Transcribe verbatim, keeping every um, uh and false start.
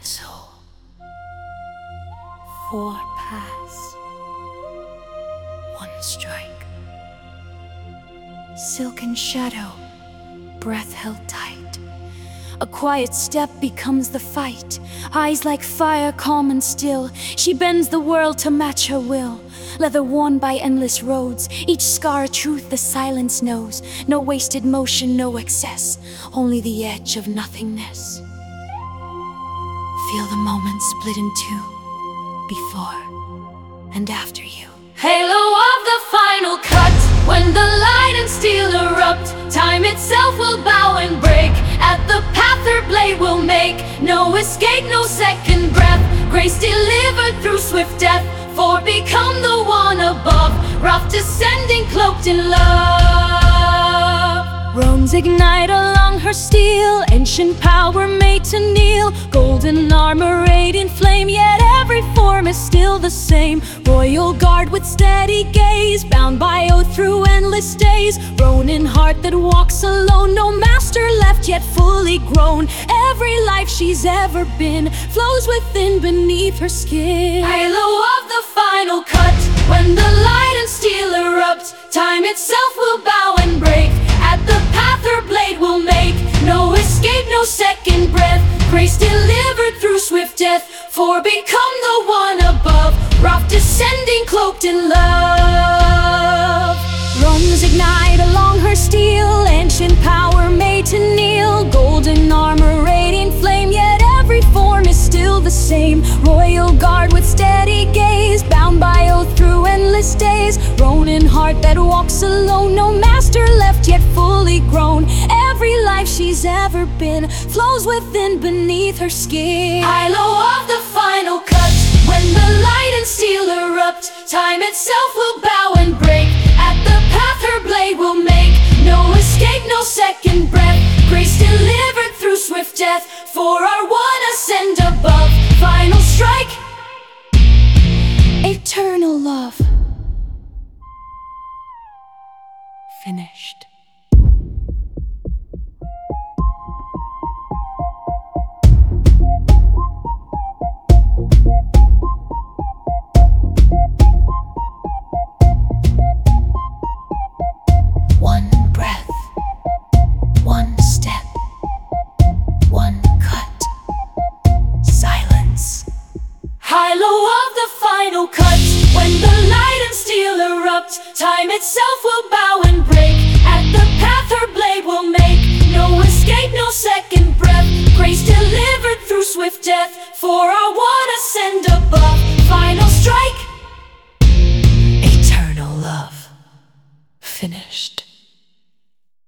So, four pass, one strike. Silken shadow, breath held tight. A quiet step becomes the fight. Eyes like fire, calm and still. She bends the world to match her will. Leather worn by endless roads, each scar a truth the silence knows. No wasted motion, no excess, only the edge of nothingness. Feel the moment split in two, before and after you. Halo of the final cut, when the light and steel erupt, time itself will bow and break. At the path her blade will make, no escape, no second breath. Grace delivered through swift death, for become the one above, rough descending cloaked in love. Rones ignite along her steel, ancient power made to kneel. Golden armor radiant flame, yet every form is still the same. Royal guard with steady gaze, bound by oath through endless days. Ronin heart that walks alone, no master left yet fully grown. Every life she's ever been flows within beneath her skin. Halo of the final cut, when the light and steel erupt, time itself will bow and break. At the path her blade will make, no escape, no second breath. Grace delivered through swift death, for become the one above, rough descending cloaked in love. Runs ignite along her steel, ancient power made to kneel. Golden armor radiant flame, yet every form is still the same. Royal guard with steady gaze, bound by oath through endless days. Ronin heart that walks alone, no master left yet fully grown. Every life she's ever been flows within beneath her skin. Hilo of the final cut, when the light and steel erupt, time itself will bow and break. At the path her blade will make, no escape, no second breath. Grace delivered through swift death, for our one ascend above. Final strike, Eternal love. Finished. One breath, one step, one cut, silence. Hilo of the final cut, when the light and steel erupt, time itself will bow and break. At the path her blade will make, no escape, no second breath. Grace delivered through swift death, for our one ascend above. Final strike, Eternal love. Finished.